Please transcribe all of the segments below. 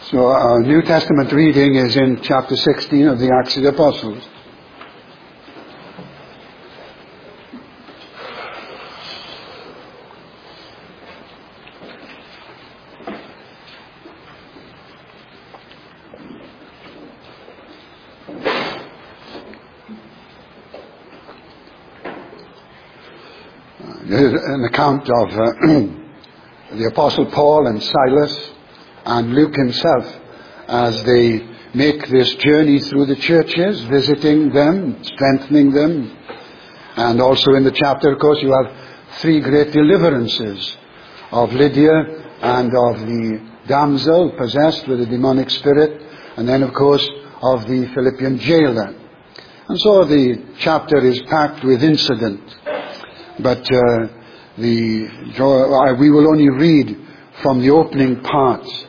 So our New Testament reading is in chapter 16 of the Acts of the Apostles. There's an account of the Apostle Paul and Silas and Luke himself as they make this journey through the churches, visiting them, strengthening them. And also in the chapter, of course, you have three great deliverances of Lydia and of the damsel possessed with a demonic spirit, and then, of course, of the Philippian jailer. And so the chapter is packed with incident. But we will only read from the opening parts.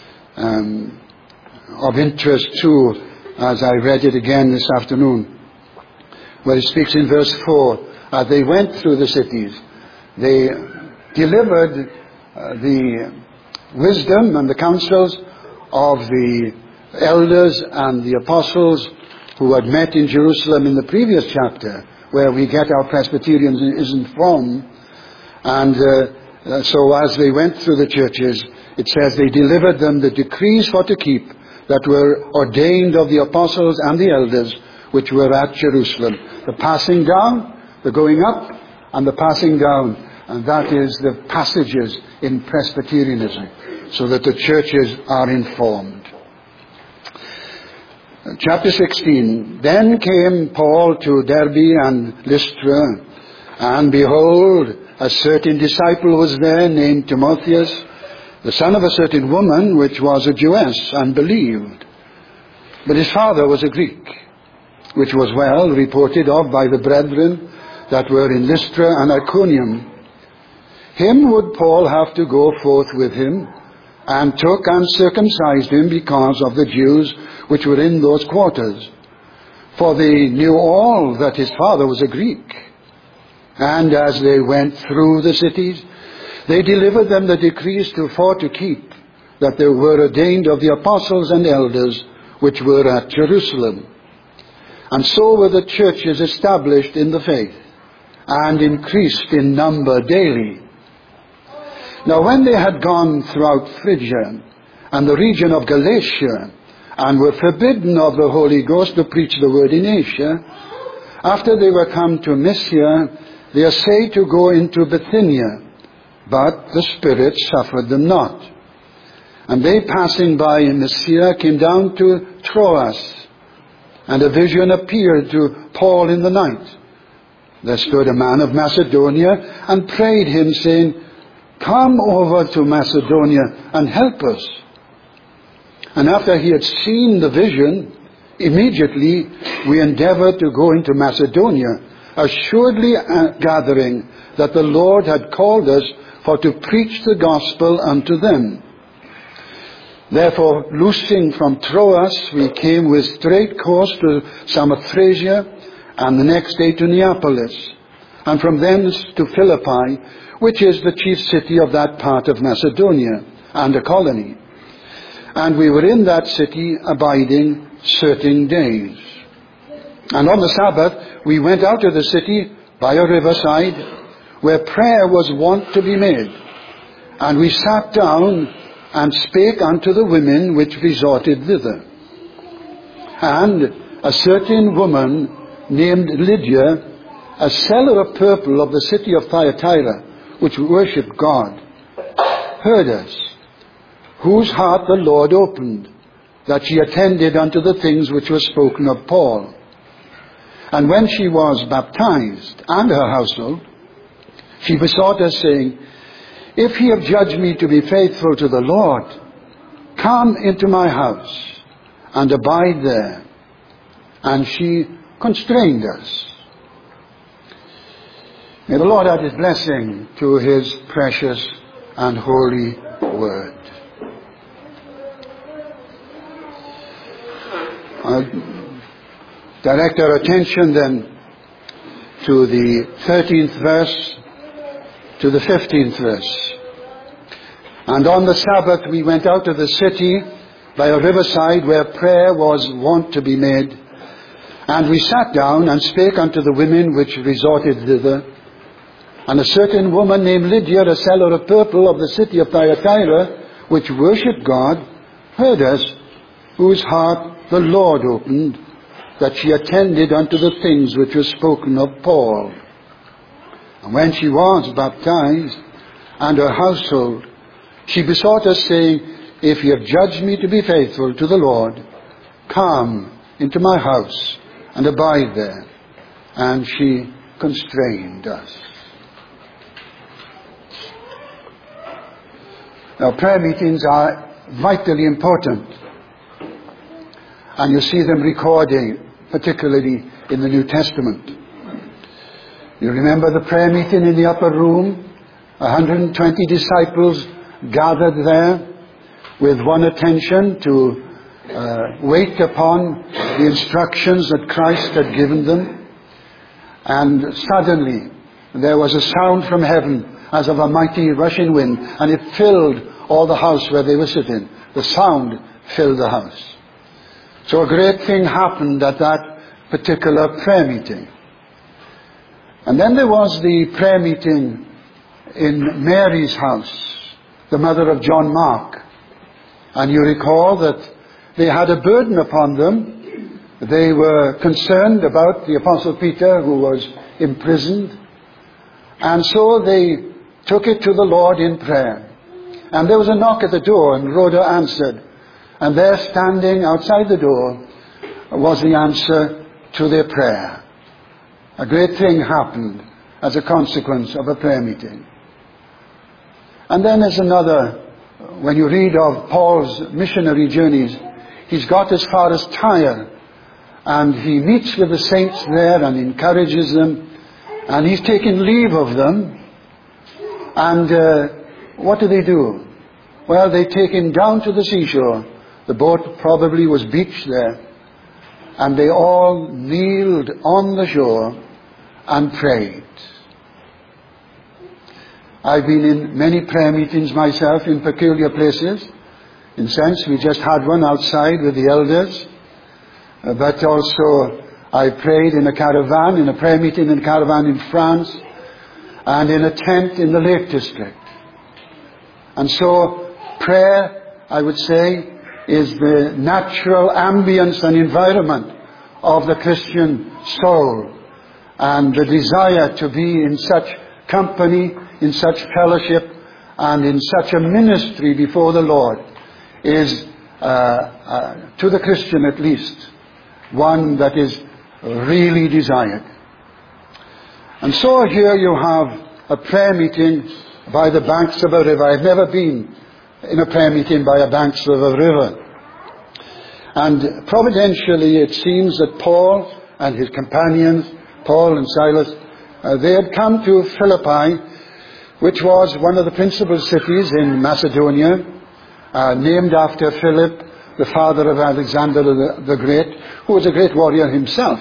Of interest too, as I read it again this afternoon, where it speaks in verse 4, as they went through the cities, they delivered the wisdom and the counsels of the elders and the apostles who had met in Jerusalem in the previous chapter, where we get our Presbyterianism from. And so as they went through the churches, it says they delivered them the decrees for to keep that were ordained of the apostles and the elders which were at Jerusalem. The passing down, the going up, and the passing down. And that is the passages in Presbyterianism, so that the churches are informed. Chapter 16. Then came Paul to Derbe and Lystra, and behold, a certain disciple was there named Timotheus, the son of a certain woman which was a Jewess, and believed. But his father was a Greek, which was well reported of by the brethren that were in Lystra and Iconium. Him would Paul have to go forth with him, and took and circumcised him because of the Jews which were in those quarters. For they knew all that his father was a Greek. And as they went through the cities, they delivered them the decrees for to keep, that they were ordained of the apostles and elders which were at Jerusalem. And so were the churches established in the faith, and increased in number daily. Now when they had gone throughout Phrygia and the region of Galatia, and were forbidden of the Holy Ghost to preach the word in Asia, after they were come to Mysia, they essayed to go into Bithynia, but the Spirit suffered them not. And they, passing by in Mysia, came down to Troas, and a vision appeared to Paul in the night. There stood a man of Macedonia, and prayed him, saying, Come over to Macedonia, and help us. And after he had seen the vision, immediately we endeavored to go into Macedonia, assuredly gathering that the Lord had called us for to preach the gospel unto them. Therefore, loosing from Troas, we came with straight course to Samothracia, and the next day to Neapolis, and from thence to Philippi, which is the chief city of that part of Macedonia, and a colony. And we were in that city abiding certain days. And on the Sabbath we went out of the city by a riverside, where prayer was wont to be made. And we sat down and spake unto the women which resorted thither. And a certain woman named Lydia, a seller of purple of the city of Thyatira, which worshipped God, heard us, whose heart the Lord opened, that she attended unto the things which were spoken of Paul. And when she was baptized, and her household, she besought us, saying, If he have judged me to be faithful to the Lord, come into my house, and abide there. And she constrained us. May the Lord add his blessing to his precious and holy word. I'll direct our attention then to the 13th verse to the 15th verse. And on the Sabbath we went out of the city by a riverside where prayer was wont to be made. And we sat down and spake unto the women which resorted thither. And a certain woman named Lydia, a seller of purple of the city of Thyatira, which worshipped God, heard us, whose heart the Lord opened, that she attended unto the things which were spoken of Paul. And when she was baptized, and her household, she besought us, saying, If ye have judged me to be faithful to the Lord, come into my house and abide there. And she constrained us. Now, prayer meetings are vitally important. And you see them recorded, particularly in the New Testament. You remember the prayer meeting in the upper room? 120 disciples gathered there with one attention to wait upon the instructions that Christ had given them. And suddenly there was a sound from heaven as of a mighty rushing wind, and it filled all the house where they were sitting. The sound filled the house. So a great thing happened at that particular prayer meeting. And then there was the prayer meeting in Mary's house, the mother of John Mark. And you recall that they had a burden upon them. They were concerned about the Apostle Peter, who was imprisoned. And so they took it to the Lord in prayer. And there was a knock at the door, and Rhoda answered. And there, standing outside the door, was the answer to their prayer. A great thing happened as a consequence of a prayer meeting. And then there's another, when you read of Paul's missionary journeys, he's got as far as Tyre, and he meets with the saints there and encourages them, and he's taken leave of them. And what do? Well, they take him down to the seashore. The boat probably was beached there, and they all kneeled on the shore and prayed. I've been in many prayer meetings myself in peculiar places. In sense, we just had one outside with the elders. But also, I prayed in a caravan, in a prayer meeting in a caravan in France, and in a tent in the Lake District. And so, prayer, I would say, is the natural ambience and environment of the Christian soul. And the desire to be in such company, in such fellowship, and in such a ministry before the Lord is, to the Christian at least, one that is really desired. And so here you have a prayer meeting by the banks of a river. I've never been in a prayer meeting by the banks of a river. And providentially it seems that Paul and his companions, Paul and Silas, they had come to Philippi, which was one of the principal cities in Macedonia, named after Philip, the father of Alexander the Great, who was a great warrior himself.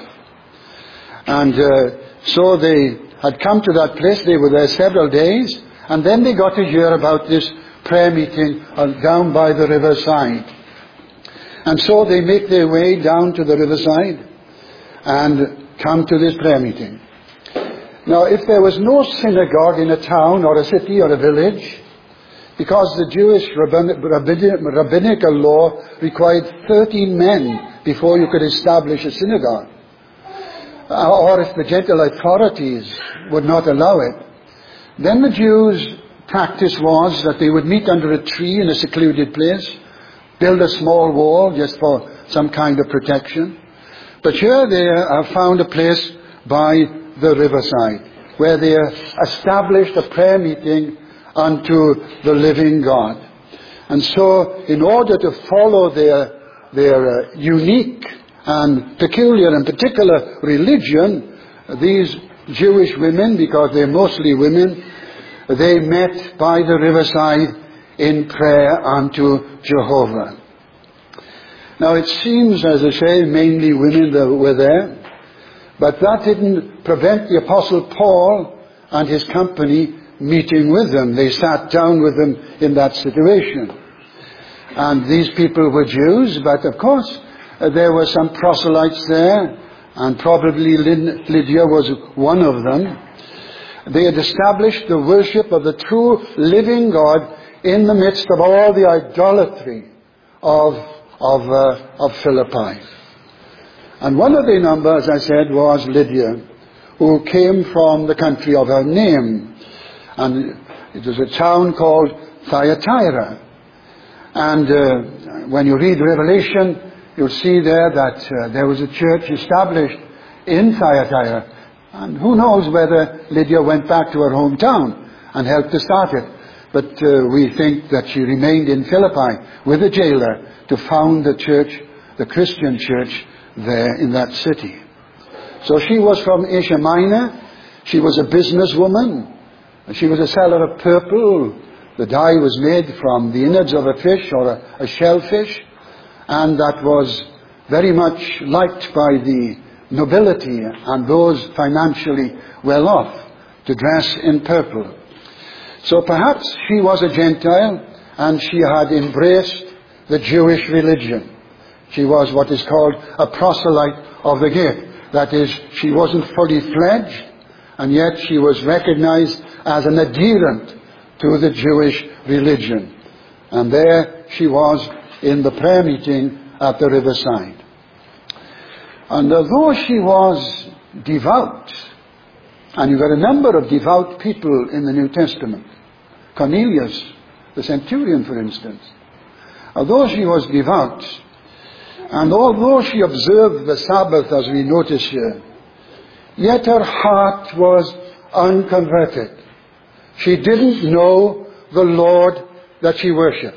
And so they had come to that place. They were there several days, and then they got to hear about this prayer meeting down by the riverside. And so they make their way down to the riverside and come to this prayer meeting. Now, if there was no synagogue in a town or a city or a village, because the Jewish rabbinical law required 13 men before you could establish a synagogue, or if the Gentile authorities would not allow it, then the Jews' practice was that they would meet under a tree in a secluded place, build a small wall just for some kind of protection. But here they have found a place by the riverside, where they established a prayer meeting unto the living God. And so, in order to follow their unique and peculiar and particular religion, these Jewish women, because they're mostly women, they met by the riverside in prayer unto Jehovah. Now it seems, as I say, mainly women that were there, but that didn't prevent the Apostle Paul and his company meeting with them. They sat down with them in that situation. And these people were Jews, but of course there were some proselytes there, and probably Lydia was one of them. They had established the worship of the true living God in the midst of all the idolatry of Philippi. And one of the number, as I said, was Lydia, who came from the country of her name. And it was a town called Thyatira. And when you read Revelation, you'll see there that there was a church established in Thyatira. And who knows whether Lydia went back to her hometown and helped to start it. But we think that she remained in Philippi with the jailer to found the church, the Christian church there in that city. So she was from Asia Minor. She was a businesswoman. She was a seller of purple. The dye was made from the innards of a fish or a shellfish. And that was very much liked by the nobility and those financially well off to dress in purple. So perhaps she was a Gentile and she had embraced the Jewish religion. She was what is called a proselyte of the gate. That is, she wasn't fully fledged, and yet she was recognized as an adherent to the Jewish religion. And there she was in the prayer meeting at the riverside. And although she was devout, and you've got a number of devout people in the New Testament, Cornelius, the centurion, for instance, although she was devout, and although she observed the Sabbath, as we notice here, yet her heart was unconverted. She didn't know the Lord that she worshipped.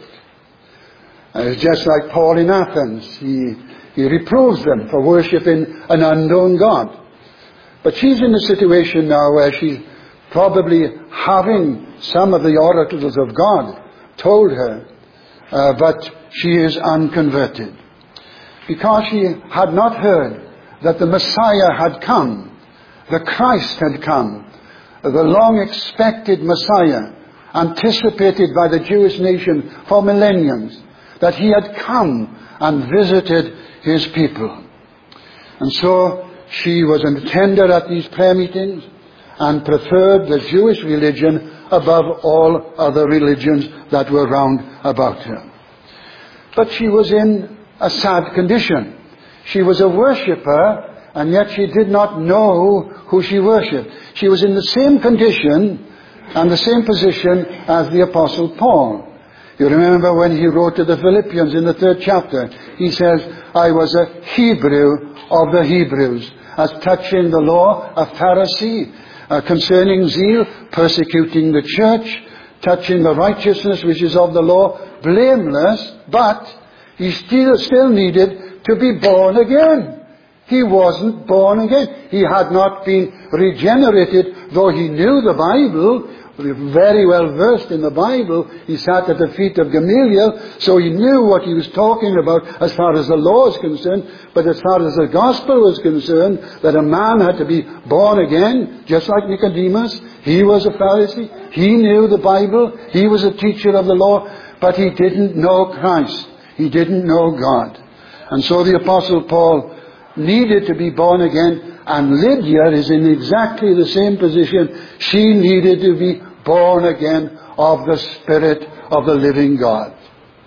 Just like Paul in Athens, he reproves them for worshipping an unknown God. But she's in a situation now where she's probably having some of the oracles of God told her, but she is unconverted. Because she had not heard that the Messiah had come, the Christ had come, the long-expected Messiah, anticipated by the Jewish nation for millenniums, that he had come and visited his people. And so she was an attender at these prayer meetings and preferred the Jewish religion above all other religions that were round about her. But she was in a sad condition. She was a worshipper, and yet she did not know who she worshipped. She was in the same condition and the same position as the Apostle Paul. You remember when he wrote to the Philippians in the 3rd chapter, he says, I was a Hebrew of the Hebrews, as touching the law, a Pharisee, concerning zeal, persecuting the church, touching the righteousness which is of the law, blameless, but he still needed to be born again. He wasn't born again. He had not been regenerated, though he knew the Bible, very well versed in the Bible. He sat at the feet of Gamaliel, so he knew what he was talking about as far as the law is concerned. But as far as the gospel was concerned, that a man had to be born again, just like Nicodemus. He was a Pharisee. He knew the Bible. He was a teacher of the law, but he didn't know Christ. He didn't know God. And so the Apostle Paul needed to be born again, and Lydia is in exactly the same position. She needed to be born again of the Spirit of the living God.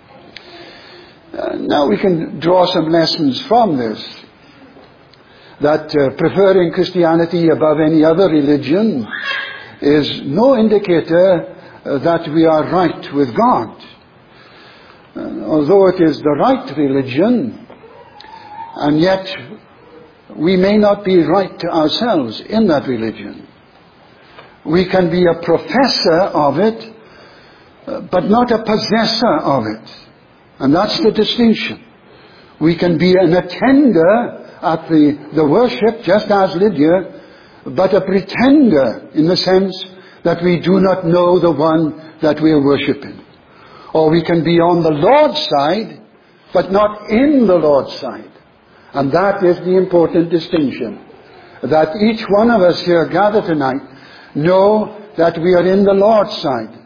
Now we can draw some lessons from this, that preferring Christianity above any other religion is no indicator that we are right with God. Although it is the right religion, and yet we may not be right ourselves in that religion. We can be a professor of it, but not a possessor of it. And that's the distinction. We can be an attender at the worship, just as Lydia, but a pretender in the sense that we do not know the one that we are worshipping. Or we can be on the Lord's side, but not in the Lord's side. And that is the important distinction. That each one of us here gathered tonight know that we are in the Lord's side.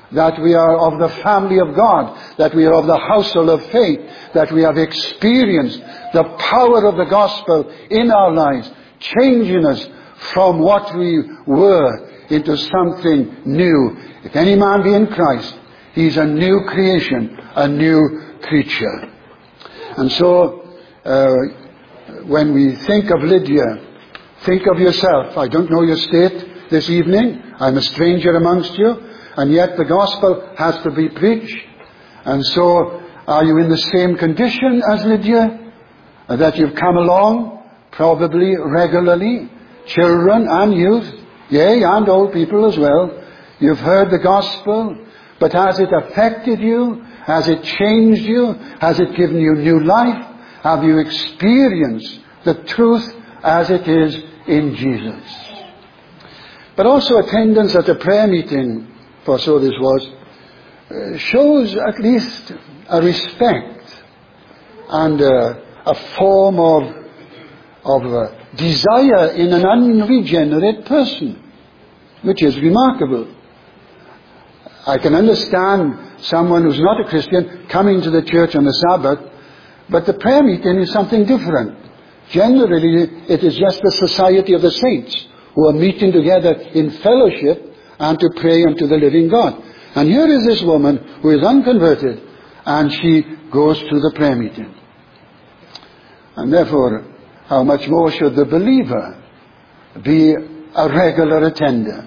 that we are of the family of God, that we are of the household of faith, that we have experienced the power of the gospel in our lives, changing us from what we were into something new. If any man be in Christ, he's a new creation, a new creature. And so, when we think of Lydia, think of yourself. I don't know your state this evening. I'm a stranger amongst you. And yet the gospel has to be preached. And so, are you in the same condition as Lydia? That you've come along, probably regularly, children and youth, yea, and old people as well. You've heard the gospel, but has it affected you? Has it changed you? Has it given you new life? Have you experienced the truth as it is in Jesus? But also attendance at a prayer meeting, for so this was, shows at least a respect and a form of desire in an unregenerate person, which is remarkable. I can understand someone who's not a Christian coming to the church on the Sabbath, but the prayer meeting is something different. Generally, it is just the society of the saints who are meeting together in fellowship and to pray unto the living God. And here is this woman who is unconverted, and she goes to the prayer meeting. And therefore, how much more should the believer be a regular attender?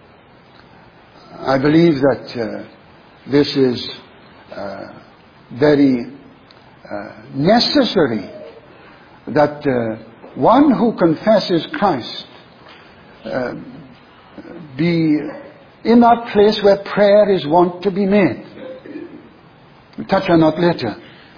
I believe that this is very necessary, that one who confesses Christ be in that place where prayer is wont to be made. We'll touch on that later.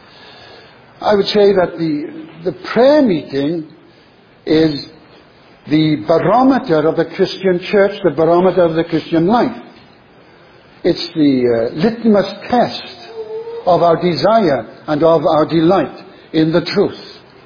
I would say that the prayer meeting is the barometer of the Christian church, the barometer of the Christian life. It's the litmus test of our desire and of our delight in the truth.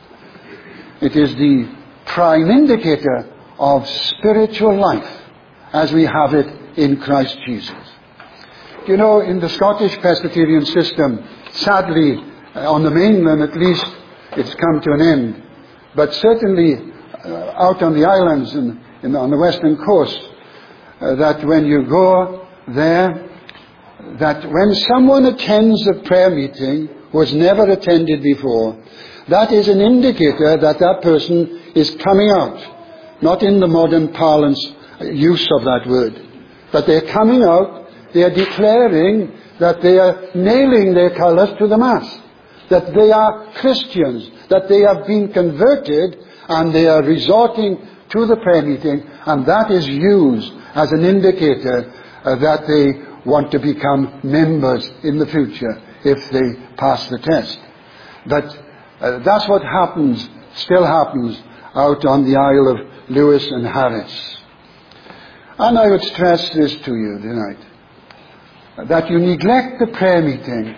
It is the prime indicator of spiritual life as we have it in Christ Jesus. You know, in the Scottish Presbyterian system, sadly, on the mainland at least, it's come to an end. But certainly out on the islands and on the western coast, that when you go there, that when someone attends a prayer meeting who has never attended before, that is an indicator that that person is coming out. Not in the modern parlance use of that word, but they're coming out, they are declaring that they are nailing their colours to the mast, that they are Christians, that they have been converted, and they are resorting to the prayer meeting, and that is used as an indicator that they want to become members in the future if they pass the test. But that's what happens, still happens, out on the Isle of Lewis and Harris. And I would stress this to you tonight, that you neglect the prayer meeting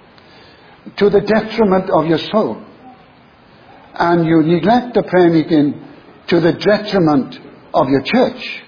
to the detriment of your soul. And you neglect the prayer meeting to the detriment of your church.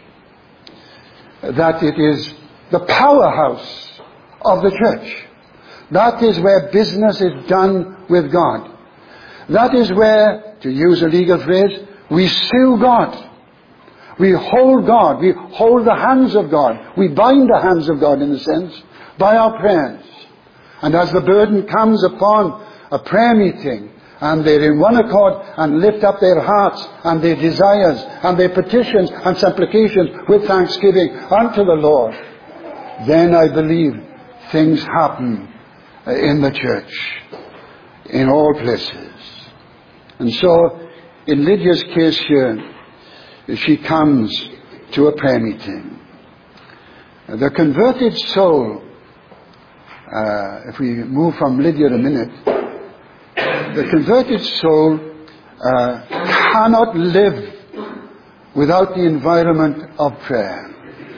That it is the powerhouse of the church. That is where business is done with God. That is where, to use a legal phrase, we sue God. We hold God. We hold the hands of God. We bind the hands of God, in a sense, by our prayers. And as the burden comes upon a prayer meeting, and they're in one accord and lift up their hearts and their desires and their petitions and supplications with thanksgiving unto the Lord, then I believe things happen in the church, in all places. And so, in Lydia's case here, she comes to a prayer meeting. The converted soul, if we move from Lydia a minute, the converted soul cannot live without the environment of prayer.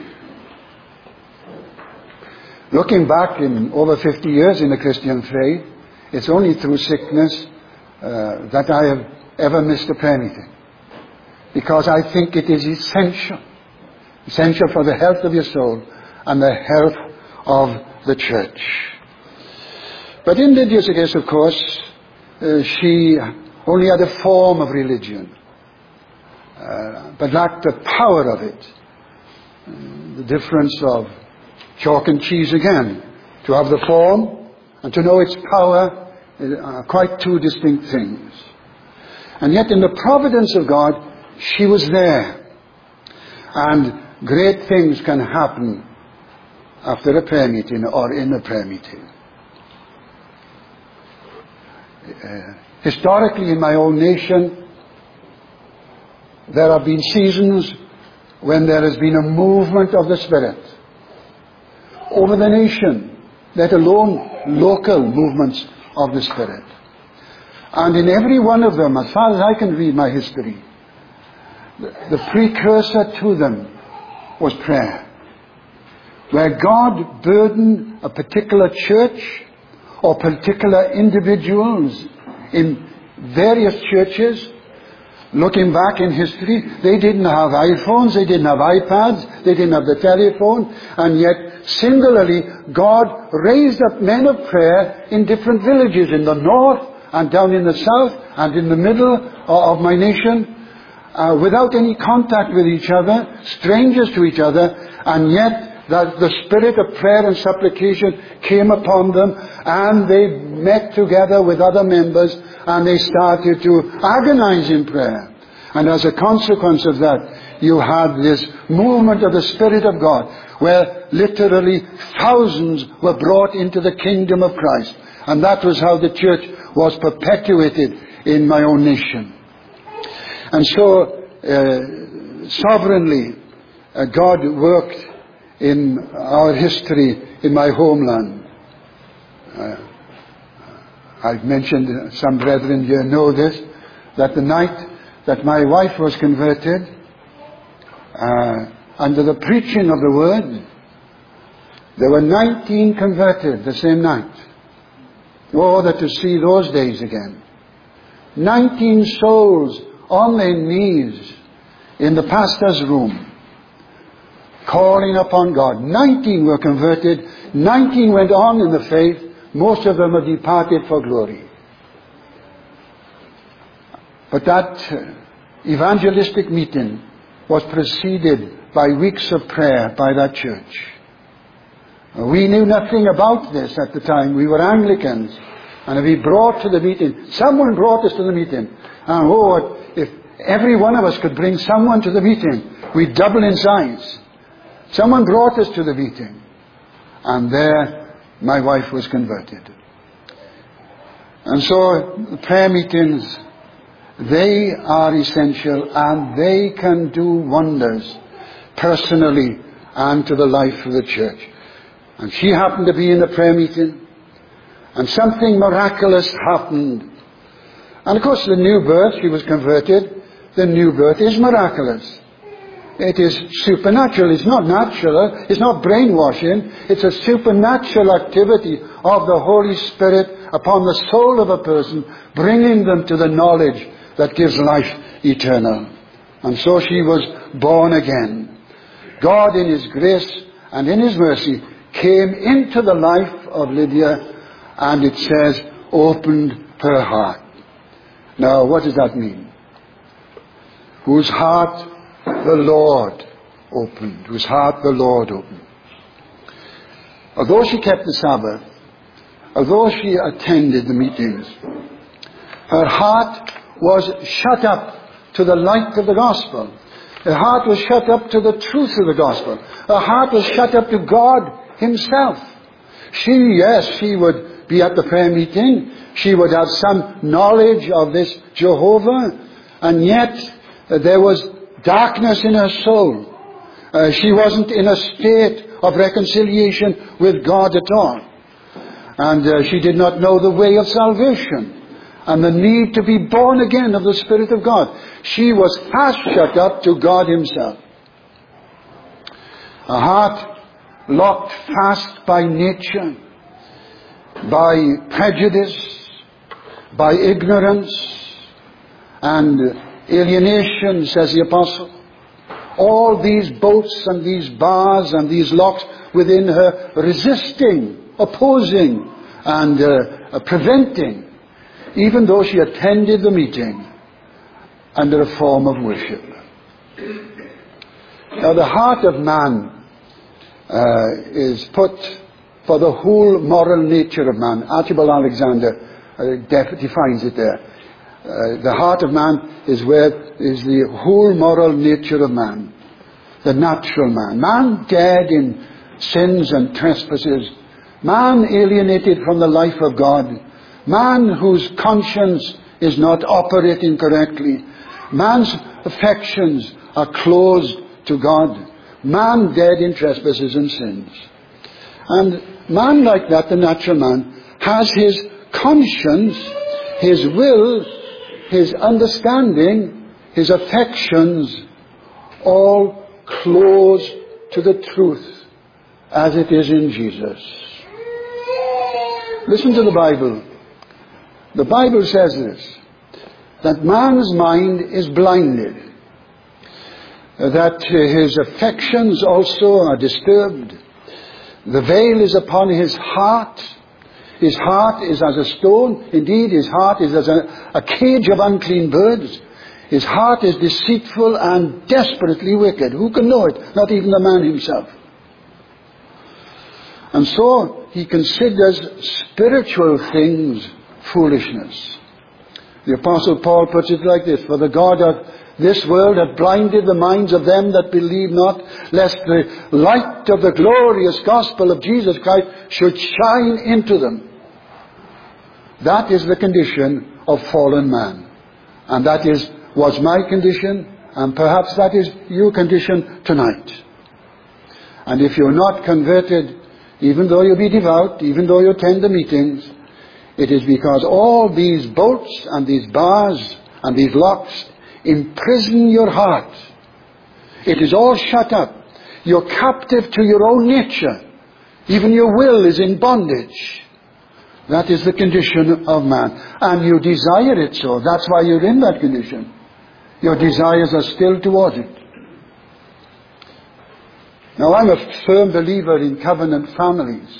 Looking back in over 50 years in the Christian faith, it's only through sickness that I have ever missed a prayer meeting. Because I think it is essential for the health of your soul and the health of the church. But in Lydia's case, of course, she only had a form of religion, but lacked the power of it. The difference of chalk and cheese again. To have the form and to know its power are quite two distinct things. And yet in the providence of God, she was there. And great things can happen after a prayer meeting or in a prayer meeting. Historically in my own nation, there have been seasons when there has been a movement of the Spirit over the nation, let alone local movements of the Spirit. And in every one of them, as far as I can read my history, the precursor to them was prayer. Where God burdened a particular church or particular individuals in various churches. Looking back in history, they didn't have iPhones, they didn't have iPads, they didn't have the telephone, and yet singularly God raised up men of prayer in different villages in the north and down in the south and in the middle of my nation, without any contact with each other, strangers to each other, and yet that the spirit of prayer and supplication came upon them, and they met together with other members, and they started to agonize in prayer. And as a consequence of that, you had this movement of the Spirit of God, where literally thousands were brought into the kingdom of Christ. And that was how the church was perpetuated in my own nation. And so, sovereignly, God worked in our history in my homeland. I've mentioned, some brethren here know this, that the night that my wife was converted, under the preaching of the word, there were 19 converted the same night. Oh, that to see those days again. 19 souls on their knees in the pastor's room, calling upon God. 19 were converted. 19 went on in the faith. Most of them have departed for glory. But that evangelistic meeting was preceded by weeks of prayer by that church. We knew nothing about this at the time. We were Anglicans. And we brought to the meeting. Someone brought us to the meeting. And if every one of us could bring someone to the meeting, we'd double in size. Someone brought us to the meeting. And there my wife was converted. And so prayer meetings, they are essential, and they can do wonders personally and to the life of the church. And she happened to be in the prayer meeting, and something miraculous happened. And of course the new birth, she was converted, the new birth is miraculous. It is supernatural. It's not natural. It's not brainwashing. It's a supernatural activity of the Holy Spirit upon the soul of a person, bringing them to the knowledge that gives life eternal. And so she was born again. God in His grace and in His mercy came into the life of Lydia, and it says, opened her heart. Now, what does that mean? Whose heart the Lord opened. Whose heart the Lord opened. Although she kept the Sabbath, although she attended the meetings, her heart was shut up to the light of the gospel. Her heart was shut up to the truth of the gospel. Her heart was shut up to God Himself. She would be at the prayer meeting. She would have some knowledge of this Jehovah, and yet there was darkness in her soul. She wasn't in a state of reconciliation with God at all. And she did not know the way of salvation and the need to be born again of the Spirit of God. She was fast shut up to God Himself. A heart locked fast by nature, by prejudice, by ignorance, and alienation, says the apostle. All these bolts and these bars and these locks within her resisting, opposing, and preventing, even though she attended the meeting under a form of worship. Now, the heart of man is put for the whole moral nature of man. Archibald Alexander defines it there. The heart of man is the whole moral nature of man, the natural man. Man dead in sins and trespasses. Man alienated from the life of God. Man whose conscience is not operating correctly. Man's affections are closed to God. Man dead in trespasses and sins. And man like that, the natural man, has his conscience, his will, his understanding, his affections, all closed to the truth as it is in Jesus. Listen to the Bible. The Bible says this, that man's mind is blinded, that his affections also are disturbed. The veil is upon his heart. His heart is as a stone. Indeed, his heart is as a cage of unclean birds. His heart is deceitful and desperately wicked. Who can know it? Not even the man himself. And so he considers spiritual things foolishness. The Apostle Paul puts it like this, for the God of this world hath blinded the minds of them that believe not, lest the light of the glorious gospel of Jesus Christ should shine into them. That is the condition of fallen man. And that was my condition, and perhaps that is your condition tonight. And if you're not converted, even though you be devout, even though you attend the meetings, it is because all these bolts and these bars and these locks imprison your heart. It is all shut up. You're captive to your own nature. Even your will is in bondage. That is the condition of man. And you desire it so. That's why you're in that condition. Your desires are still towards it. Now, I'm a firm believer in covenant families.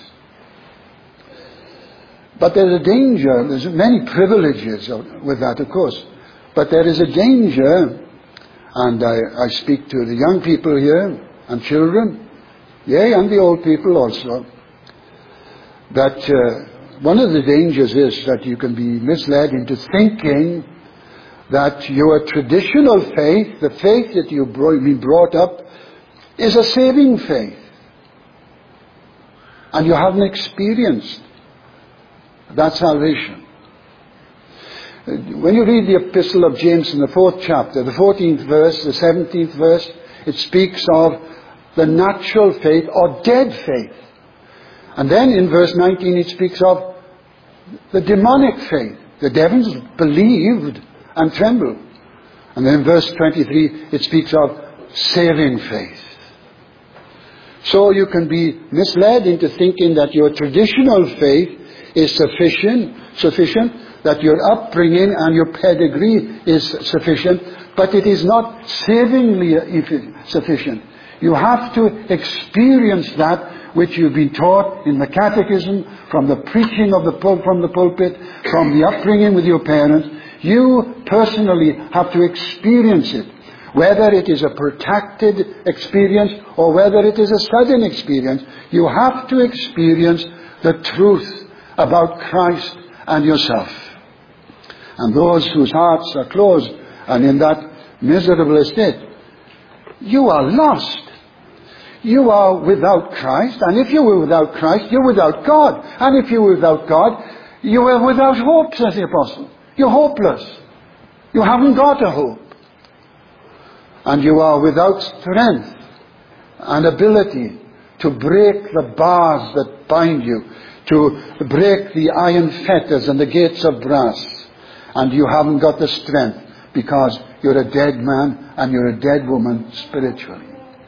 But there's a danger. There's many privileges with that, of course. But there is a danger, and I speak to the young people here, and children, yea, and the old people also, that one of the dangers is that you can be misled into thinking that your traditional faith, the faith that you've been brought up, is a saving faith. And you haven't experienced that salvation. When you read the epistle of James in the 4th chapter, the 14th verse, the 17th verse, it speaks of the natural faith or dead faith. And then in verse 19 it speaks of the demonic faith. The devils believed and trembled. And then in verse 23 it speaks of saving faith. So you can be misled into thinking that your traditional faith is sufficient, that your upbringing and your pedigree is sufficient, but it is not savingly sufficient. You have to experience that which you've been taught in the catechism, from the preaching from the pulpit, from the upbringing with your parents. You personally have to experience it. Whether it is a protracted experience or whether it is a sudden experience, you have to experience the truth about Christ and yourself. And those whose hearts are closed and in that miserable estate, you are lost. You are without Christ, and if you were without Christ, you're without God. And if you were without God, you are without hope, says the apostle. You're hopeless. You haven't got a hope. And you are without strength and ability to break the bars that bind you, to break the iron fetters and the gates of brass. And you haven't got the strength because you're a dead man and you're a dead woman spiritually.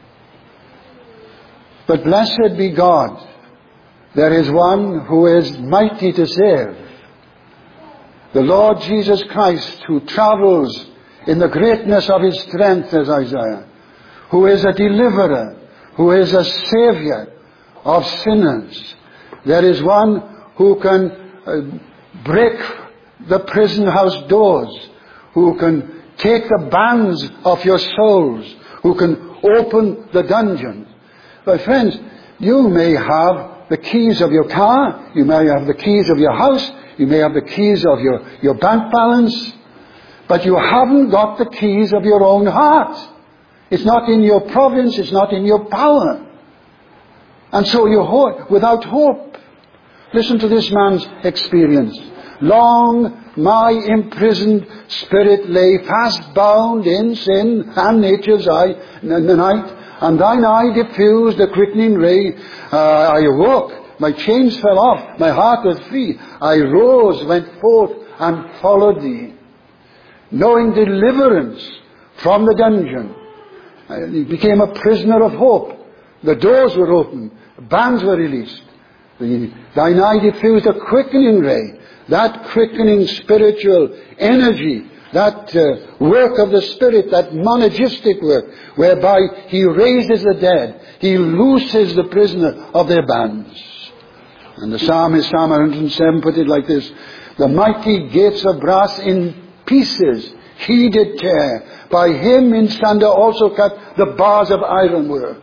But blessed be God, there is one who is mighty to save. The Lord Jesus Christ, who travels in the greatness of his strength, as Isaiah, who is a deliverer, who is a Savior, of sinners. There is one who can break the prison house doors, who can take the bands of your souls, who can open the dungeons. But friends, you may have the keys of your car, you may have the keys of your house, you may have the keys of your bank balance, but you haven't got the keys of your own heart. It's not in your province, it's not in your power. And so you're without hope. Listen to this man's experience. Long my imprisoned spirit lay fast bound in sin and nature's eye in the night, and thine eye diffused a quickening ray. I awoke, my chains fell off, my heart was free. I rose, went forth, and followed thee. Knowing deliverance from the dungeon, he became a prisoner of hope. The doors were opened, bands were released. Thine eye diffused a quickening ray. That quickening spiritual energy, that work of the Spirit, that monergistic work, whereby He raises the dead, He looses the prisoner of their bands. And the psalmist, Psalm 107, put it like this: the mighty gates of brass in pieces He did tear. By Him in sunder also cut the bars of iron were.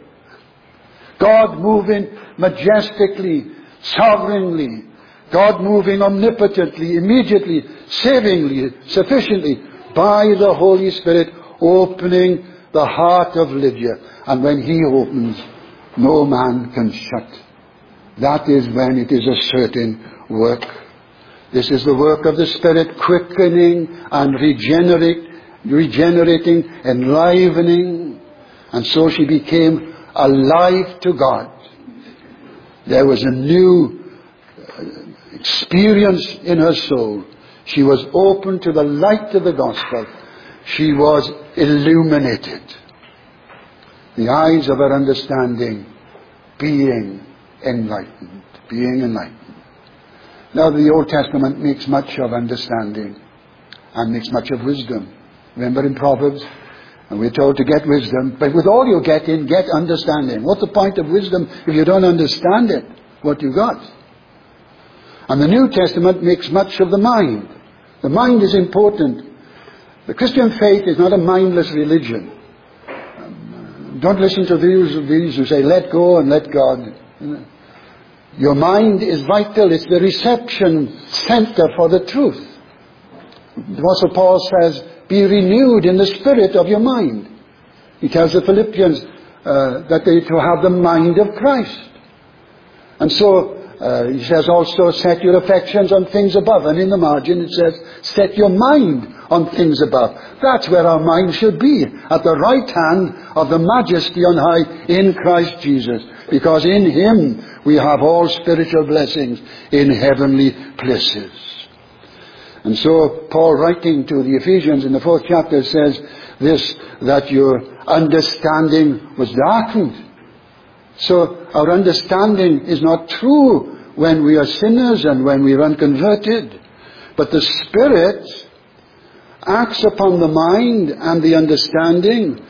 God moving majestically, sovereignly, God moving omnipotently, immediately, savingly, sufficiently, by the Holy Spirit, opening the heart of Lydia. And when He opens, no man can shut. That is when it is a certain work. This is the work of the Spirit, quickening and regenerating, enlivening. And so she became alive to God. There was a new experience in her soul. She was open to the light of the gospel. She was illuminated. The eyes of her understanding being enlightened. Being enlightened. Now the Old Testament makes much of understanding and makes much of wisdom. Remember in Proverbs, and we're told to get wisdom, but with all you get in, get understanding. What's the point of wisdom if you don't understand it, what you got? And the New Testament makes much of the mind. The mind is important. The Christian faith is not a mindless religion. Don't listen to these who say, let go and let God. Your mind is vital. It's the reception center for the truth. The Apostle Paul says, be renewed in the spirit of your mind. He tells the Philippians that they to have the mind of Christ. And so he says also, set your affections on things above. And in the margin it says, set your mind on things above. That's where our mind should be, at the right hand of the majesty on high in Christ Jesus. Because in Him we have all spiritual blessings in heavenly places. And so Paul, writing to the Ephesians in the 4th chapter, says this, that your understanding was darkened. So our understanding is not true when we are sinners and when we are unconverted. But the Spirit acts upon the mind and the understanding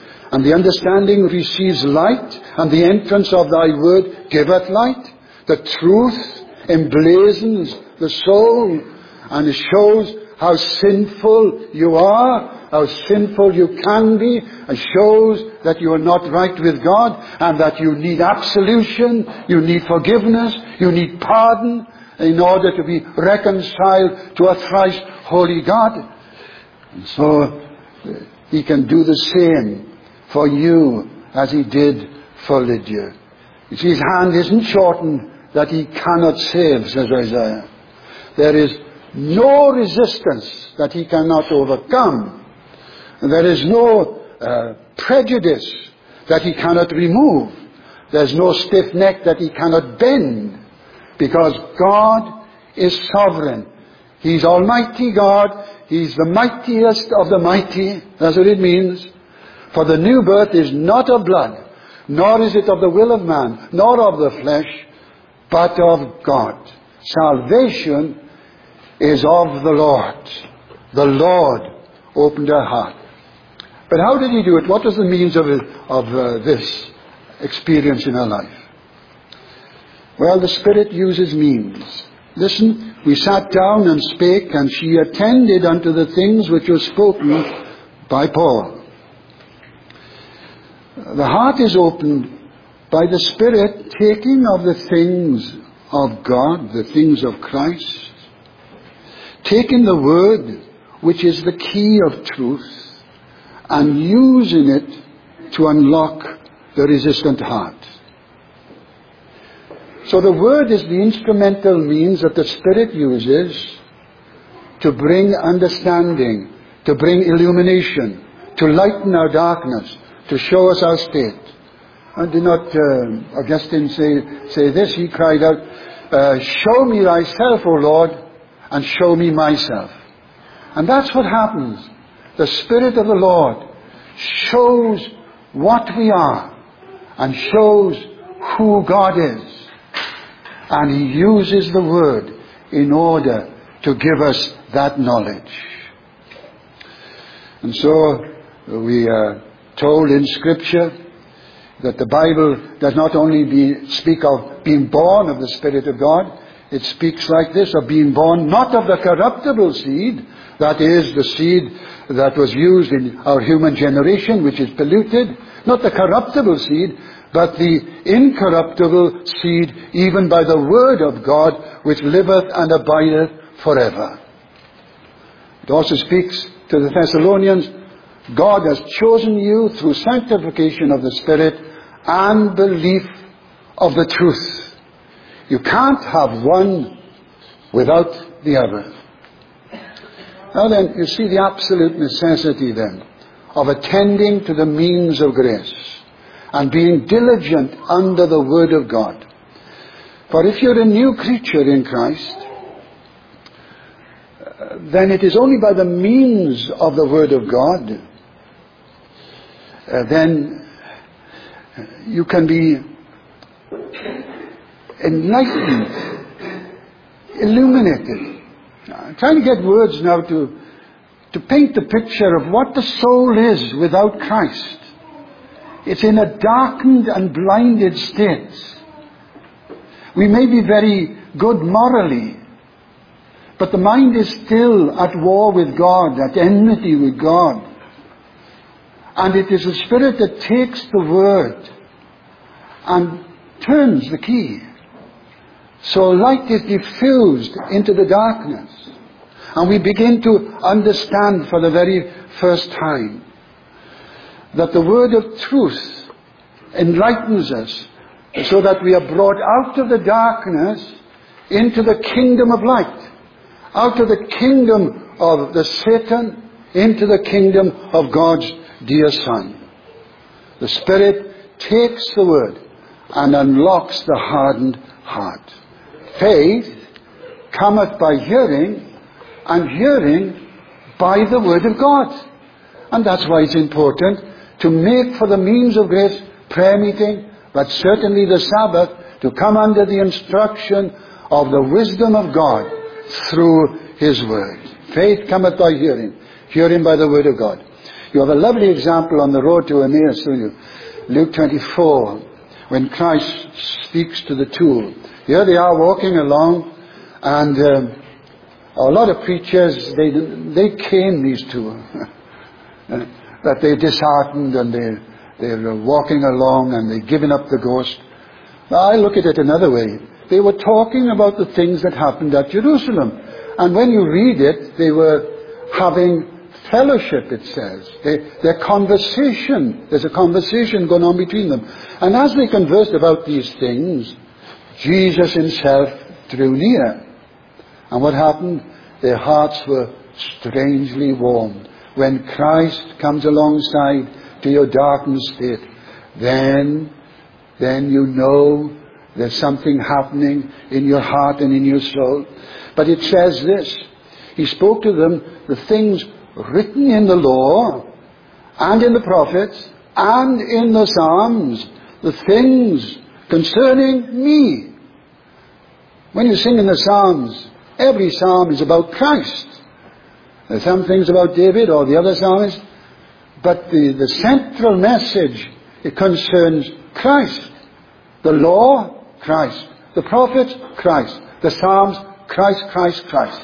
receives light, and the entrance of thy word giveth light. The truth emblazons the soul, and it shows how sinful you are, how sinful you can be, and shows that you are not right with God, and that you need absolution, you need forgiveness, you need pardon, in order to be reconciled to a thrice holy God. And so He can do the same for you as He did for Lydia. You see, His hand isn't shortened that He cannot save, says Isaiah. There is no resistance that He cannot overcome. There is no prejudice that He cannot remove. There's no stiff neck that He cannot bend. Because God is sovereign. He's Almighty God. He's the mightiest of the mighty. That's what it means. For the new birth is not of blood, nor is it of the will of man, nor of the flesh, but of God. Salvation is of the Lord. The Lord opened her heart. But how did He do it? What was the means of this experience in her life? Well, the Spirit uses means. Listen, we sat down and spake, and she attended unto the things which were spoken by Paul. The heart is opened by the Spirit taking of the things of God, the things of Christ, taking the Word, which is the key of truth, and using it to unlock the resistant heart. So the Word is the instrumental means that the Spirit uses to bring understanding, to bring illumination, to lighten our darkness, to show us our state. And did not Augustine say this? He cried out, show me thyself, O Lord, and show me myself. And that's what happens. The Spirit of the Lord shows what we are and shows who God is. And He uses the Word in order to give us that knowledge. And so we are told in Scripture that the Bible does not only speak of being born of the Spirit of God, it speaks like this, of being born not of the corruptible seed, that is the seed that was used in our human generation, which is polluted, not the corruptible seed, but the incorruptible seed, even by the Word of God, which liveth and abideth forever. It also speaks to the Thessalonians, God has chosen you through sanctification of the Spirit and belief of the truth. You can't have one without the other. Now then, you see the absolute necessity then of attending to the means of grace and being diligent under the Word of God. For if you're a new creature in Christ, then it is only by the means of the Word of God then you can be enlightened, illuminated. I'm trying to get words now to paint the picture of what the soul is without Christ. It's in a darkened and blinded state. We may be very good morally, but the mind is still at war with God, at enmity with God. And it is the Spirit that takes the Word and turns the key. So light is diffused into the darkness. And we begin to understand for the very first time that the Word of truth enlightens us so that we are brought out of the darkness into the kingdom of light, out of the kingdom of the Satan into the kingdom of God's dear Son. The Spirit takes the Word and unlocks the hardened heart. Faith cometh by hearing, and hearing by the Word of God. And that's why it's important to make for the means of grace prayer meeting, but certainly the Sabbath, to come under the instruction of the wisdom of God through His Word. Faith cometh by hearing, hearing by the Word of God. You have a lovely example on the road to Emmaus, don't you? Luke 24, when Christ speaks to the two. Here they are walking along, and a lot of preachers, they cane these two. That they're disheartened and they're walking along and they're giving up the ghost. I look at it another way. They were talking about the things that happened at Jerusalem. And when you read it, they were having fellowship, it says. Their conversation, there's a conversation going on between them. And as they conversed about these things, Jesus Himself drew near. And what happened? Their hearts were strangely warmed. When Christ comes alongside to your darkened state, then you know there's something happening in your heart and in your soul. But it says this, He spoke to them the things written in the law and in the prophets and in the Psalms, the things concerning me. When you sing in the Psalms, every psalm is about Christ. There's some things about David or the other psalmists, but the central message, it concerns Christ. The law, Christ. The prophets, Christ. The Psalms, Christ, Christ, Christ.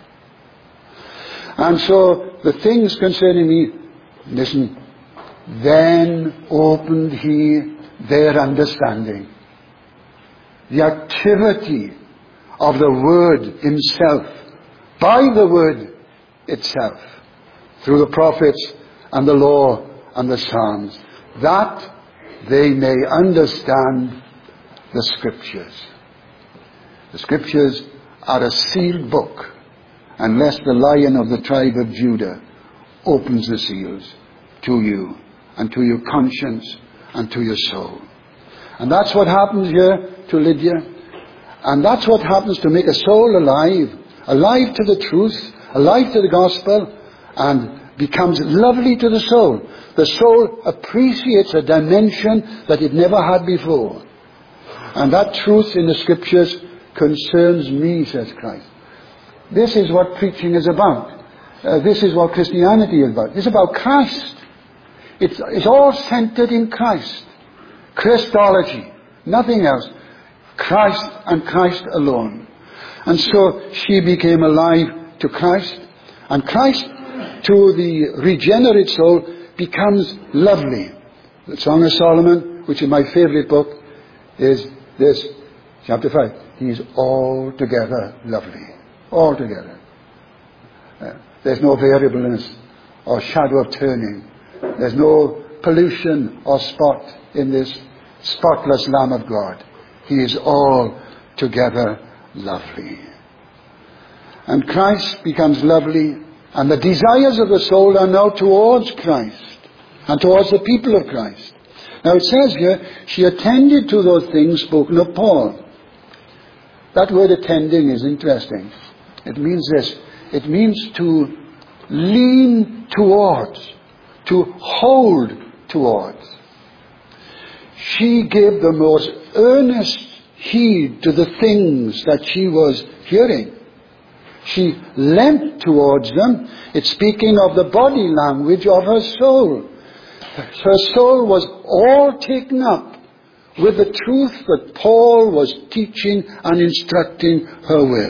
And so the things concerning me, listen, then opened he their understanding. The activity of the Word himself, by the Word itself, through the prophets and the law and the Psalms, that they may understand the Scriptures. The Scriptures are a sealed book, unless the Lion of the tribe of Judah opens the seals to you and to your conscience and to your soul. And that's what happens here to Lydia. And that's what happens to make a soul alive, alive to the truth, alive to the gospel, and becomes lovely to the soul. The soul appreciates a dimension that it never had before. And that truth in the Scriptures concerns me, says Christ. This is what preaching is about. This is what Christianity is about. It's about Christ. It's all centered in Christ. Christology. Nothing else. Christ and Christ alone. And so she became alive to Christ. And Christ, to the regenerate soul, becomes lovely. The Song of Solomon, which is my favorite book, is this, chapter 5. He is altogether lovely. Altogether. There's no variableness or shadow of turning. There's no pollution or spot in this spotless Lamb of God. He is altogether lovely. And Christ becomes lovely, and the desires of the soul are now towards Christ and towards the people of Christ. Now it says here, she attended to those things spoken of Paul. That word attending is interesting. It means this. It means to lean towards, to hold towards. She gave the most earnest heed to the things that she was hearing. She leant towards them. It's speaking of the body language of her soul. Her soul was all taken up with the truth that Paul was teaching and instructing her with.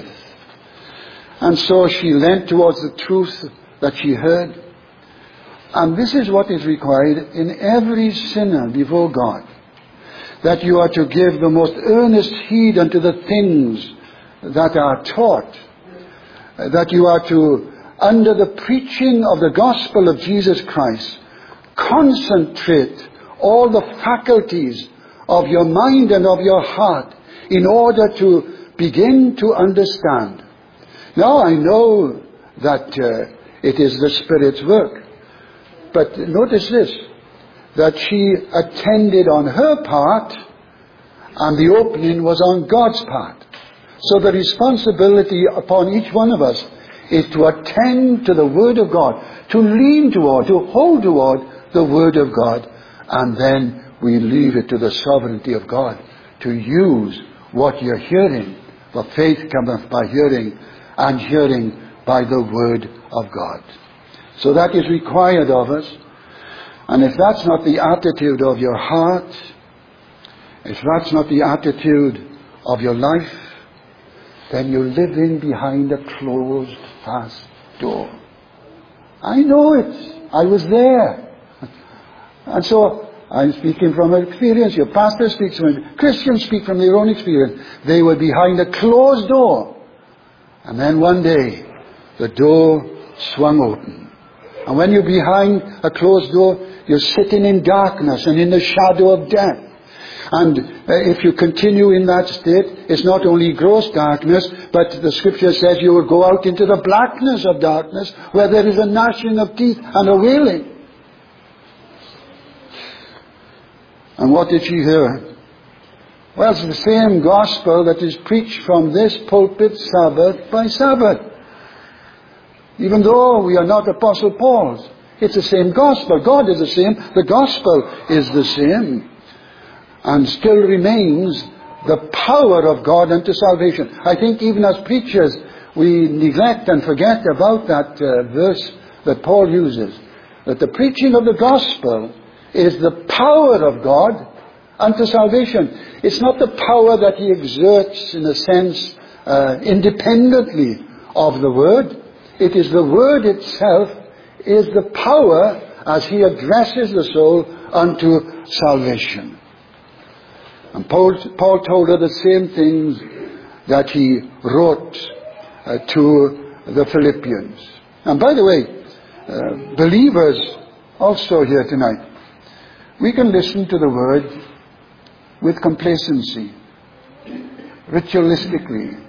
And so she leant towards the truth that she heard. And this is what is required in every sinner before God. That you are to give the most earnest heed unto the things that are taught. That you are to, under the preaching of the gospel of Jesus Christ, concentrate all the faculties of your mind and of your heart in order to begin to understand. Now I know that it is the Spirit's work. But notice this, that she attended on her part and the opening was on God's part. So the responsibility upon each one of us is to attend to the Word of God, to lean toward, to hold toward the Word of God, and then we leave it to the sovereignty of God to use what you're hearing. For faith cometh by hearing, and hearing by the Word of God. So that is required of us. And if that's not the attitude of your heart, if that's not the attitude of your life, then you're living behind a closed, fast door. I know it. I was there. And so I'm speaking from experience. Your pastor speaks from it. Christians speak from their own experience. They were behind a closed door. And then one day, the door swung open. And when you're behind a closed door, you're sitting in darkness and in the shadow of death. And if you continue in that state, it's not only gross darkness, but the Scripture says you will go out into the blackness of darkness, where there is a gnashing of teeth and a wailing. And what did she hear? Well, it's the same gospel that is preached from this pulpit Sabbath by Sabbath. Even though we are not Apostle Paul's, it's the same gospel. God is the same. The gospel is the same. And still remains the power of God unto salvation. I think even as preachers, we neglect and forget about that verse that Paul uses. That the preaching of the gospel is the power of God unto salvation. It's not the power that he exerts, in a sense, independently of the Word. It is the Word itself is the power as he addresses the soul unto salvation. And Paul told her the same things that he wrote to the Philippians. And by the way, believers also here tonight, we can listen to the Word with complacency, ritualistically,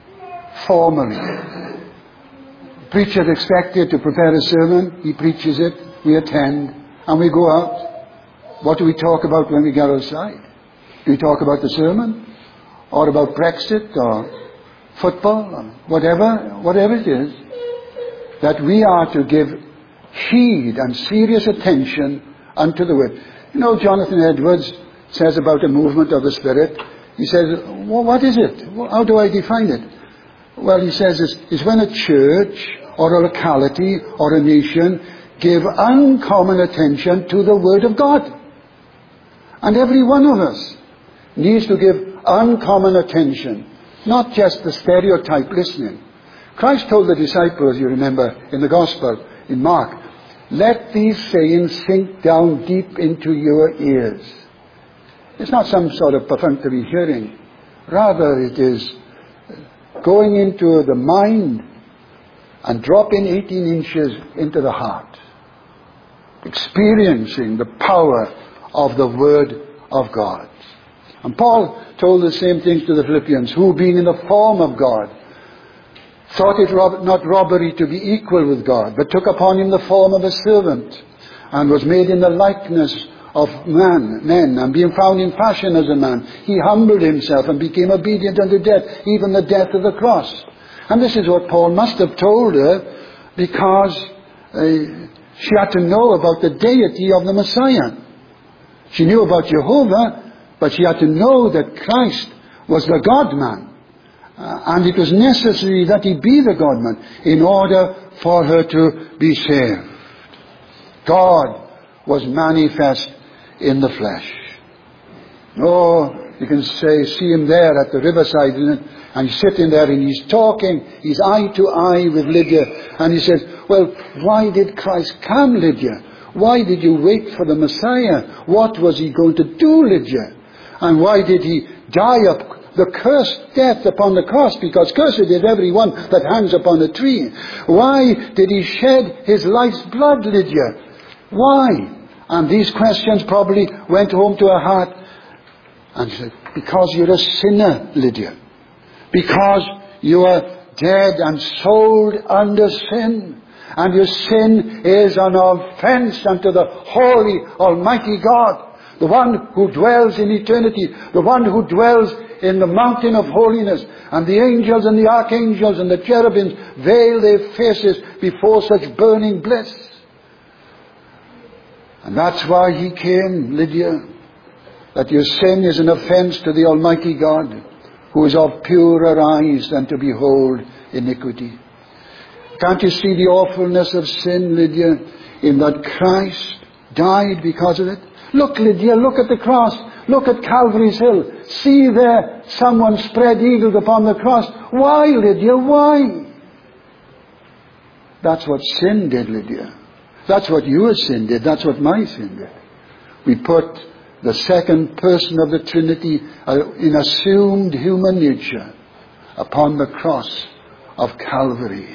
formally. Preacher expected to prepare a sermon, he preaches it, we attend, and we go out. What do we talk about when we get outside? Do we talk about the sermon? Or about Brexit? Or football? Or whatever it is, that we are to give heed and serious attention unto the Word. You know, Jonathan Edwards says about a movement of the Spirit, he says, well, what is it? How do I define it? Well, he says it's when a church or a locality or a nation give uncommon attention to the Word of God. And every one of us needs to give uncommon attention, not just the stereotype listening. Christ told the disciples, you remember, in the Gospel, in Mark, let these sayings sink down deep into your ears. It's not some sort of perfunctory hearing. Rather, it is going into the mind and dropping 18 inches into the heart. Experiencing the power of the Word of God. And Paul told the same things to the Philippians, who being in the form of God, thought it not robbery to be equal with God, but took upon him the form of a servant, and was made in the likeness of men, and being found in fashion as a man, he humbled himself and became obedient unto death, even the death of the cross. And this is what Paul must have told her, because she had to know about the deity of the Messiah. She knew about Jehovah, but she had to know that Christ was the God-man. And it was necessary that he be the God-man in order for her to be saved. God was manifest in the flesh. Oh, you can see him there at the riverside, and he's sitting there and he's talking, he's eye to eye with Lydia, and he says, well, why did Christ come, Lydia? Why did you wait for the Messiah? What was he going to do, Lydia? And why did he die the cursed death upon the cross? Because cursed is every one that hangs upon a tree. Why did he shed his life's blood, Lydia? Why? And these questions probably went home to her heart. And she said, because you're a sinner, Lydia. Because you are dead and sold under sin. And your sin is an offense unto the holy, almighty God. The one who dwells in eternity. The one who dwells in the mountain of holiness. And the angels and the archangels and the cherubims veil their faces before such burning bliss. And that's why he came, Lydia. That your sin is an offense to the Almighty God, who is of purer eyes than to behold iniquity. Can't you see the awfulness of sin, Lydia, in that Christ died because of it? Look, Lydia, look at the cross. Look at Calvary's Hill. See there someone spread eagles upon the cross. Why, Lydia, why? That's what sin did, Lydia. That's what your sin did. That's what my sin did. We put the second person of the Trinity in assumed human nature upon the cross of Calvary.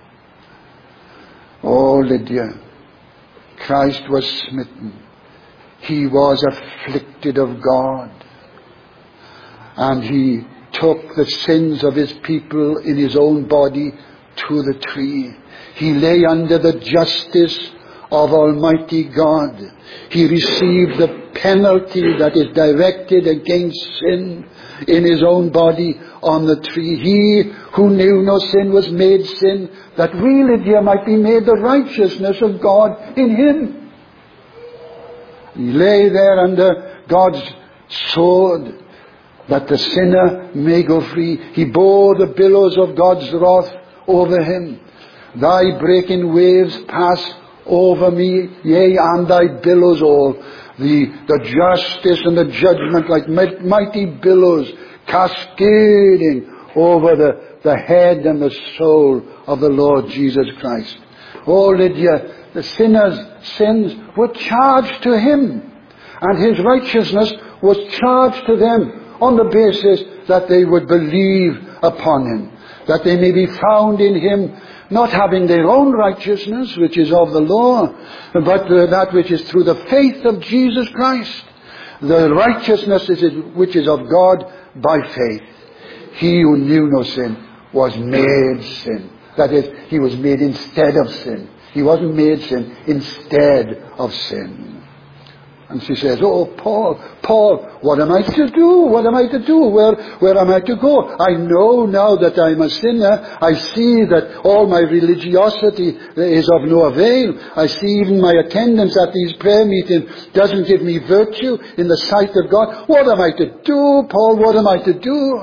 Oh, Lydia, Christ was smitten. He was afflicted of God. And he took the sins of his people in his own body to the tree. He lay under the justice of Almighty God. He received the penalty that is directed against sin in his own body on the tree. He who knew no sin was made sin, that we, Lydia, might be made the righteousness of God in him. He lay there under God's sword, that the sinner may go free. He bore the billows of God's wrath over him. Thy breaking waves pass over me, yea, and thy billows all. the justice and the judgment like mighty billows cascading over the head and the soul of the Lord Jesus Christ. Oh, Lydia, the sinner's sins were charged to him, and his righteousness was charged to them on the basis that they would believe upon him, that they may be found in him, not having their own righteousness, which is of the law, but that which is through the faith of Jesus Christ. The righteousness which is of God by faith. He who knew no sin was made sin. That is, he was made instead of sin. He wasn't made sin instead of sin. And she says, oh, Paul, what am I to do? What am I to do? Where am I to go? I know now that I'm a sinner. I see that all my religiosity is of no avail. I see even my attendance at these prayer meetings doesn't give me virtue in the sight of God. What am I to do, Paul? What am I to do?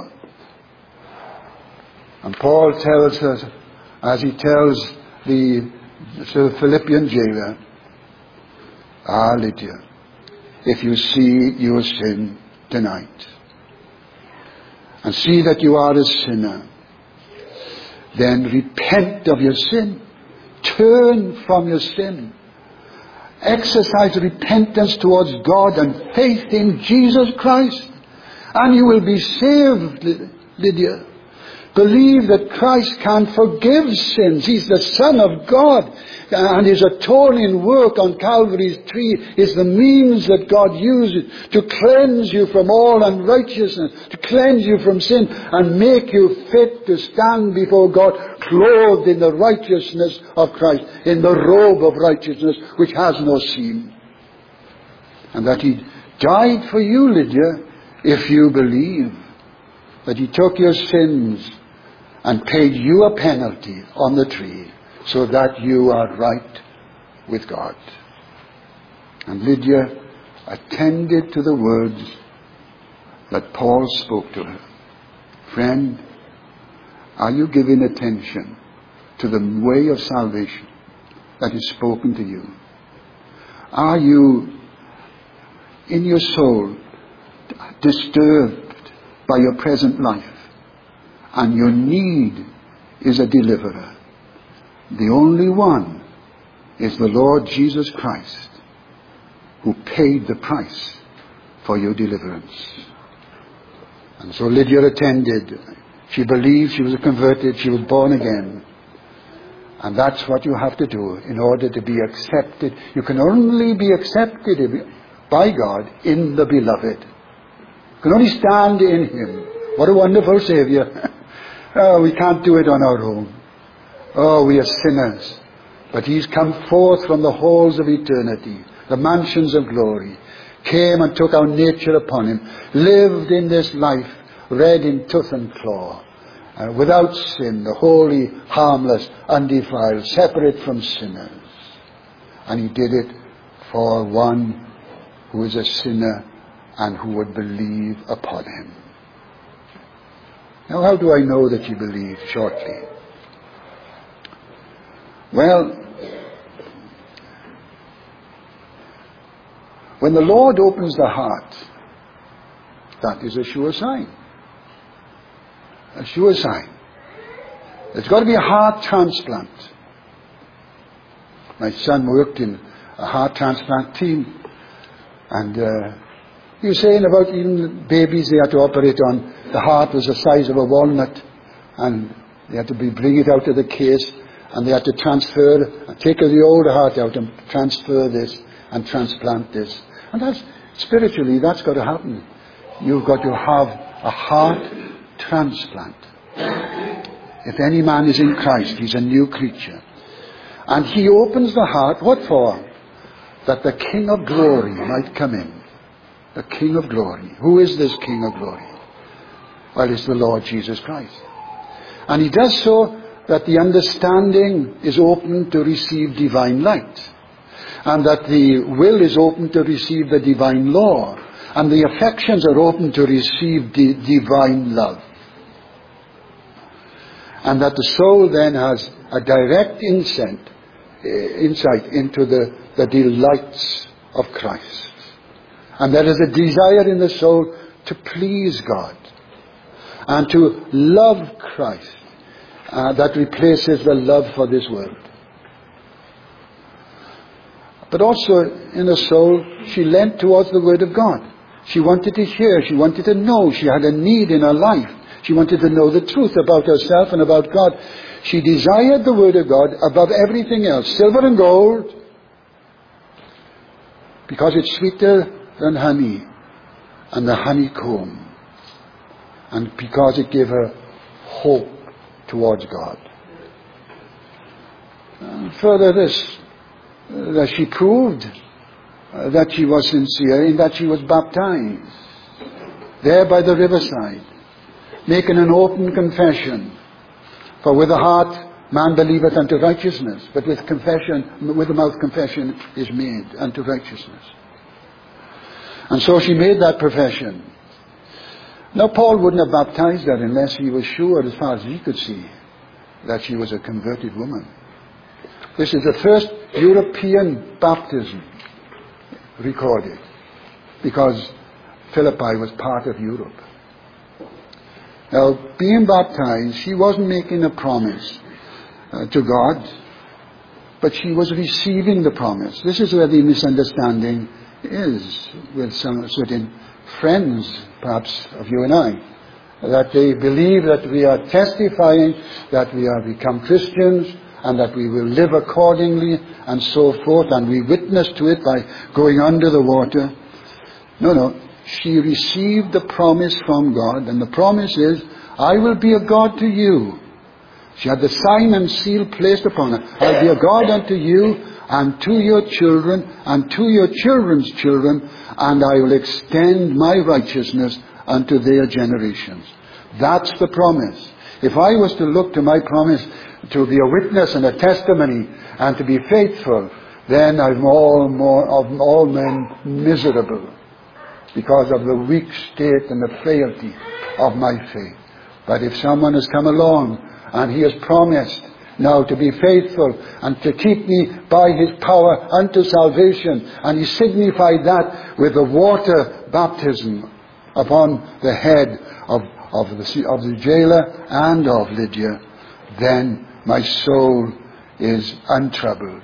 And Paul tells us, as he tells the Philippian jailer, Lydia, if you see your sin tonight, and see that you are a sinner, then repent of your sin. Turn from your sin. Exercise repentance towards God and faith in Jesus Christ, and you will be saved, Lydia. Believe that Christ can forgive sins. He's the Son of God. And his atoning work on Calvary's tree is the means that God uses to cleanse you from all unrighteousness, to cleanse you from sin, and make you fit to stand before God, clothed in the righteousness of Christ, in the robe of righteousness which has no seam. And that he died for you, Lydia, if you believe that he took your sins and paid you a penalty on the tree so that you are right with God. And Lydia attended to the words that Paul spoke to her. Friend, are you giving attention to the way of salvation that is spoken to you? Are you in your soul disturbed by your present life, and your need is a deliverer? The only one is the Lord Jesus Christ, who paid the price for your deliverance. And so Lydia attended. She believed, she was converted, she was born again. And that's what you have to do in order to be accepted. You can only be accepted by God in the beloved. You can only stand in him. What a wonderful Savior. Oh, we can't do it on our own. Oh, we are sinners. But he's come forth from the halls of eternity, the mansions of glory, came and took our nature upon him, lived in this life, red in tooth and claw, without sin, the holy, harmless, undefiled, separate from sinners. And he did it for one who is a sinner and who would believe upon him. Now, how do I know that you believe? Shortly. Well, when the Lord opens the heart, that is a sure sign. A sure sign. There's got to be a heart transplant. My son worked in a heart transplant team, and he was saying about even babies they had to operate on. The heart was the size of a walnut, and they had to bring it out of the case, and they had to take the old heart out and transfer this and transplant this. And that's spiritually, that's got to happen. You've got to have a heart transplant. If any man is in Christ, he's a new creature. And he opens the heart, what for? That the King of Glory might come in. The King of Glory. Who is this King of Glory? Well, it's the Lord Jesus Christ. And he does so that the understanding is open to receive divine light, and that the will is open to receive the divine law, and the affections are open to receive the divine love. And that the soul then has a direct insight into the delights of Christ. And there is a desire in the soul to please God and to love Christ that replaces the love for this world. But also in the soul, she leant towards the Word of God. She wanted to hear. She wanted to know. She had a need in her life. She wanted to know the truth about herself and about God. She desired the Word of God above everything else, silver and gold, because it's sweeter than honey and the honeycomb, and because it gave her hope towards God. And further this, that she proved that she was sincere in that she was baptized there by the riverside, making an open confession. For with the heart man believeth unto righteousness, but with the mouth confession is made unto righteousness. And so she made that profession. Now Paul wouldn't have baptized her unless he was sure, as far as he could see, that she was a converted woman. This is the first European baptism recorded, because Philippi was part of Europe. Now, being baptized, she wasn't making a promise to God, but she was receiving the promise. This is where the misunderstanding is with some certain friends, perhaps of you and I, that they believe that we are testifying that we have become Christians and that we will live accordingly and so forth, and we witness to it by going under the water. No. She received the promise from God, and the promise is, I will be a God to you. She had the sign and seal placed upon her. I'll be a God unto you, and to your children, and to your children's children, and I will extend my righteousness unto their generations. That's the promise. If I was to look to my promise to be a witness and a testimony and to be faithful, then I'm all men miserable, because of the weak state and the frailty of my faith. But if someone has come along and he has promised now to be faithful and to keep me by his power unto salvation, and he signified that with the water baptism upon the head of the jailer and of Lydia, then my soul is untroubled,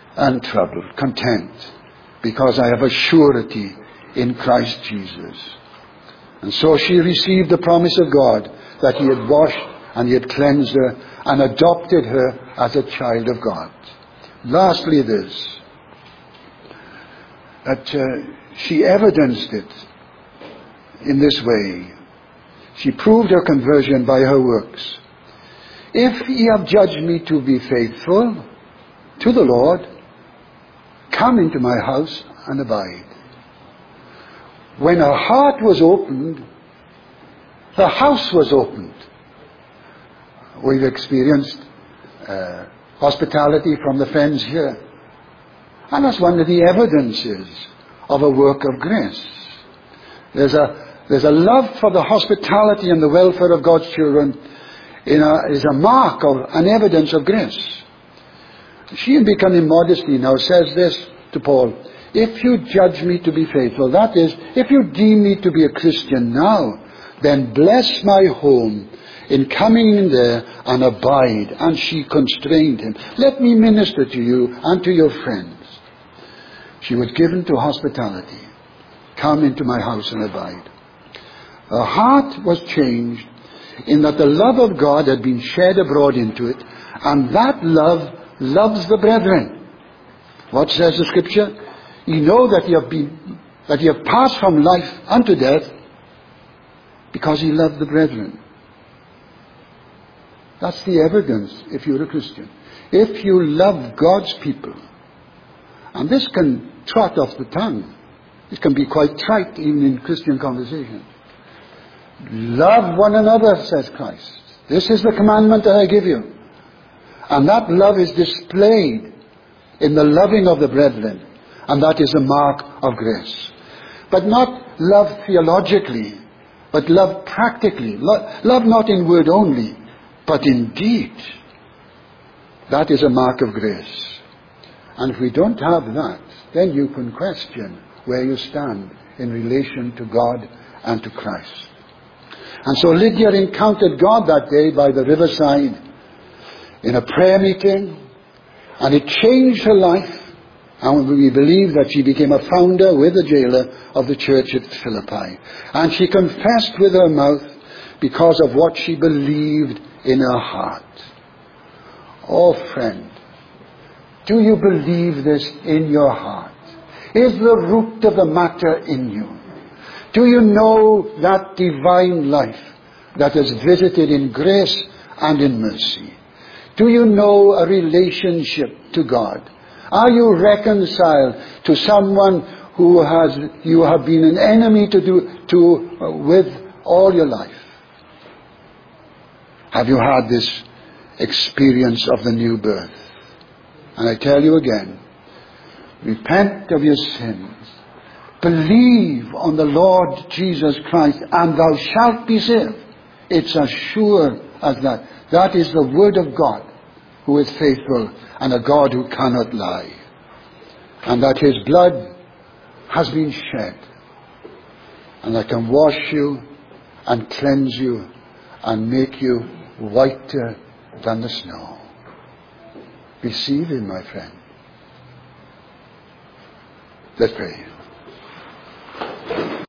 content, because I have a surety in Christ Jesus. And so she received the promise of God that he had washed and he had cleansed her and adopted her as a child of God. Lastly this, that she evidenced it in this way. She proved her conversion by her works. If ye have judged me to be faithful to the Lord, come into my house and abide. When her heart was opened, the house was opened. We've experienced hospitality from the friends here. And that's one of the evidences of a work of grace. There's a love for the hospitality and the welfare of God's children is a mark of an evidence of grace. She, in becoming modesty, now says this to Paul: if you judge me to be faithful, that is, if you deem me to be a Christian now, then bless my home in coming in there and abide. And she constrained him. Let me minister to you and to your friends. She was given to hospitality. Come into my house and abide. Her heart was changed in that the love of God had been shed abroad into it, and that love loves the brethren. What says the Scripture? You know that you have passed from life unto death because you love the brethren. That's the evidence if you're a Christian. If you love God's people, and this can trot off the tongue. It can be quite trite even in Christian conversation. Love one another, says Christ. This is the commandment that I give you. And that love is displayed in the loving of the brethren. And that is a mark of grace. But not love theologically, but love practically. Love not in word only, but in deed. That is a mark of grace. And if we don't have that, then you can question where you stand in relation to God and to Christ. And so Lydia encountered God that day by the riverside in a prayer meeting, and it changed her life. And we believe that she became a founder with the jailer of the church at Philippi. And she confessed with her mouth because of what she believed in her heart. Oh friend, do you believe this in your heart? Is the root of the matter in you? Do you know that divine life that is visited in grace and in mercy? Do you know a relationship to God? Are you reconciled to someone who you have been an enemy with all your life? Have you had this experience of the new birth? And I tell you again, repent of your sins. Believe on the Lord Jesus Christ and thou shalt be saved. It's as sure as that. That is the word of God, who is faithful and a God who cannot lie. And that his blood has been shed, and that can wash you and cleanse you and make you whiter than the snow. Receive him, my friend. Let's pray.